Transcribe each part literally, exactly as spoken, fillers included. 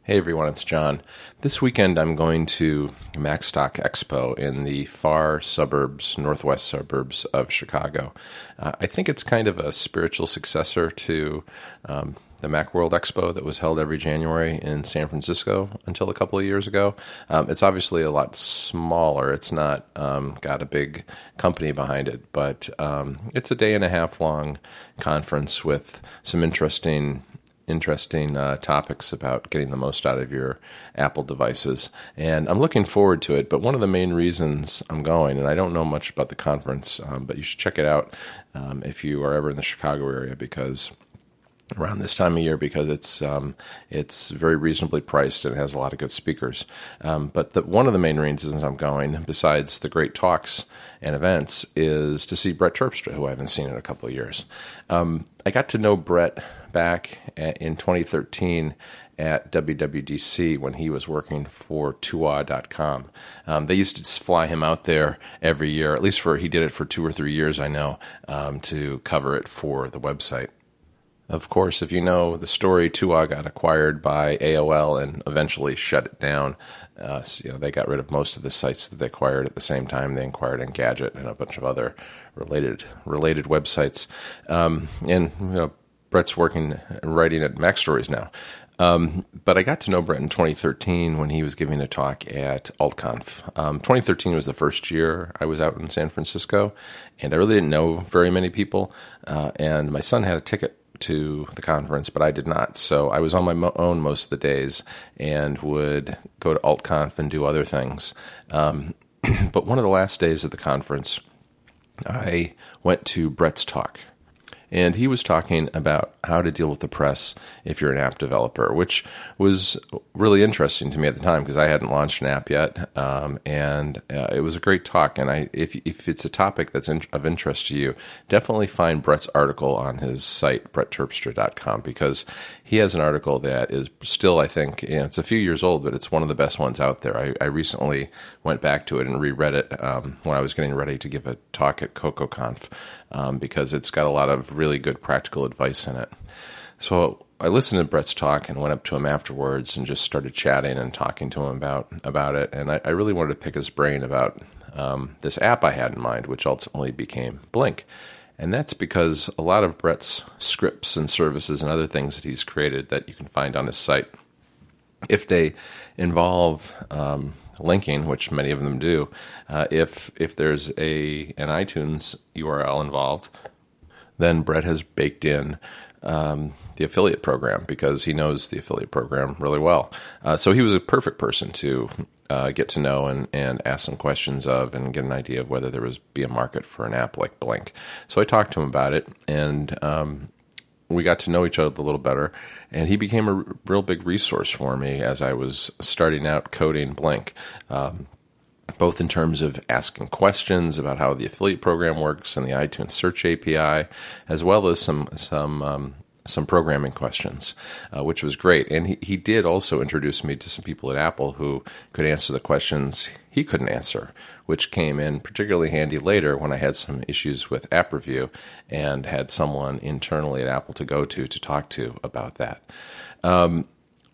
Hey everyone, it's John. This weekend I'm going to Macstock Expo in the far suburbs, northwest suburbs of Chicago. Uh, I think it's kind of a spiritual successor to um, the Macworld Expo that was held every January in San Francisco until a couple of years ago. Um, it's obviously a lot smaller. It's not um, got a big company behind it, but um, it's a day and a half long conference with some interesting interesting uh, topics about getting the most out of your Apple devices. And I'm looking forward to it, but one of the main reasons I'm going, and I don't know much about the conference, um, but you should check it out um, if you are ever in the Chicago area, because around this time of year, because it's um, it's very reasonably priced and has a lot of good speakers. Um, but the, one of the main reasons I'm going, besides the great talks and events, is to see Brett Terpstra, who I haven't seen in a couple of years. Um, I got to know Brett back at, in twenty thirteen at W W D C when he was working for Tuaw dot com. Um, they used to fly him out there every year, at least for he did it for two or three years, I know, um, to cover it for the website. Of course, if you know the story, Tuaw got acquired by A O L and eventually shut it down. Uh, so, you know, they got rid of most of the sites that they acquired at the same time. They acquired Engadget and a bunch of other related related websites. Um, and you know, Brett's working and writing at MacStories now. Um, but I got to know Brett in twenty thirteen when he was giving a talk at AltConf. Um, twenty thirteen was the first year I was out in San Francisco, and I really didn't know very many people. Uh, and my son had a ticket to the conference, but I did not. So I was on my mo- own most of the days and would go to AltConf and do other things. Um, but one of the last days of the conference, I went to Brett's talk. And he was talking about how to deal with the press if you're an app developer, which was really interesting to me at the time because I hadn't launched an app yet. Um, and uh, it was a great talk. And I, if if it's a topic that's in, of interest to you, definitely find Brett's article on his site, Brett Terpstra dot com, because he has an article that is still, I think, you know, it's a few years old, but it's one of the best ones out there. I, I recently went back to it and reread it um, when I was getting ready to give a talk at CocoaConf um, because it's got a lot of really good practical advice in it. So I listened to Brett's talk and went up to him afterwards and just started chatting and talking to him about about it. And I, I really wanted to pick his brain about um, this app I had in mind, which ultimately became Blink. And that's because a lot of Brett's scripts and services and other things that he's created that you can find on his site, if they involve um, linking, which many of them do, uh, if if there's a an iTunes U R L involved, then Brett has baked in um, the affiliate program because he knows the affiliate program really well. Uh, so he was a perfect person to uh, get to know and, and ask some questions of and get an idea of whether there was be a market for an app like Blink. So I talked to him about it, and um, we got to know each other a little better, and he became a r- real big resource for me as I was starting out coding Blink. Um, both in terms of asking questions about how the affiliate program works and the iTunes search A P I, as well as some some um, some programming questions, uh, which was great. And he, he did also introduce me to some people at Apple who could answer the questions he couldn't answer, which came in particularly handy later when I had some issues with App Review and had someone internally at Apple to go to to talk to about that. Um,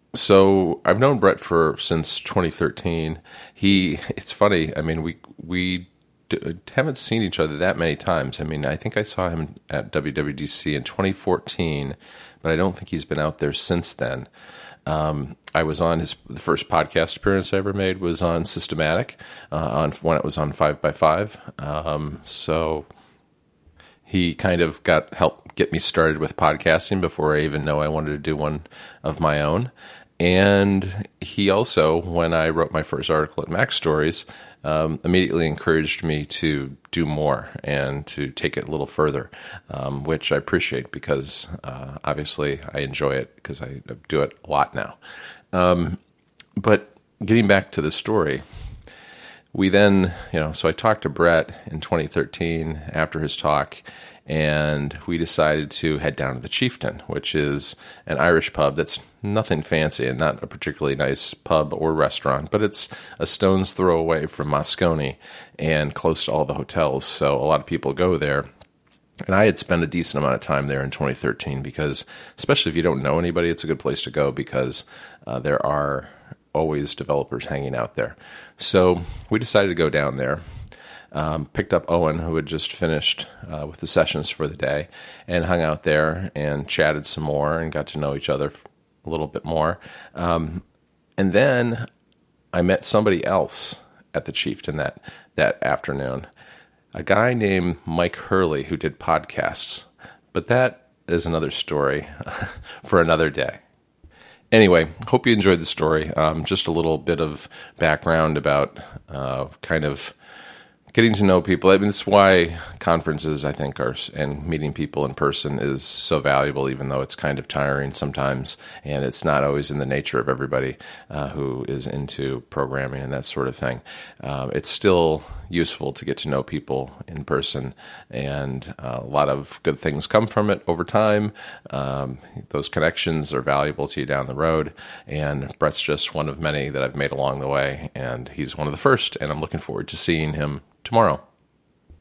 So I've known Brett for since twenty thirteen. He, it's funny. I mean, we we d- haven't seen each other that many times. I mean, I think I saw him at W W D C in twenty fourteen, but I don't think he's been out there since then. Um, I was on his the first podcast appearance I ever made was on Systematic, uh, on when it was on five by five. Um, so he kind of got helped get me started with podcasting before I even know I wanted to do one of my own. And he also, when I wrote my first article at MacStories, um, immediately encouraged me to do more and to take it a little further, um, which I appreciate because uh, obviously I enjoy it because I do it a lot now. Um, but getting back to the story, we then, you know, so I talked to Brett in twenty thirteen after his talk, and we decided to head down to the Chieftain, which is an Irish pub that's nothing fancy and not a particularly nice pub or restaurant, but it's a stone's throw away from Moscone and close to all the hotels. So a lot of people go there And I had spent a decent amount of time there in twenty thirteen because, especially if you don't know anybody, it's a good place to go because uh, there are always developers hanging out there. So we decided to go down there. Um, picked up Owen, who had just finished uh, with the sessions for the day, and hung out there and chatted some more and got to know each other a little bit more. Um, and then I met somebody else at the Chieftain that, that afternoon, a guy named Mike Hurley who did podcasts. But that is another story for another day. Anyway, hope you enjoyed the story. Um, just a little bit of background about uh, kind of getting to know people. I mean, that's why conferences, I think, are, and meeting people in person is so valuable, even though it's kind of tiring sometimes, and it's not always in the nature of everybody uh, who is into programming and that sort of thing. Um, it's still useful to get to know people in person, and uh, a lot of good things come from it over time. Um, those connections are valuable to you down the road, and Brett's just one of many that I've made along the way, and he's one of the first, and I'm looking forward to seeing him tomorrow.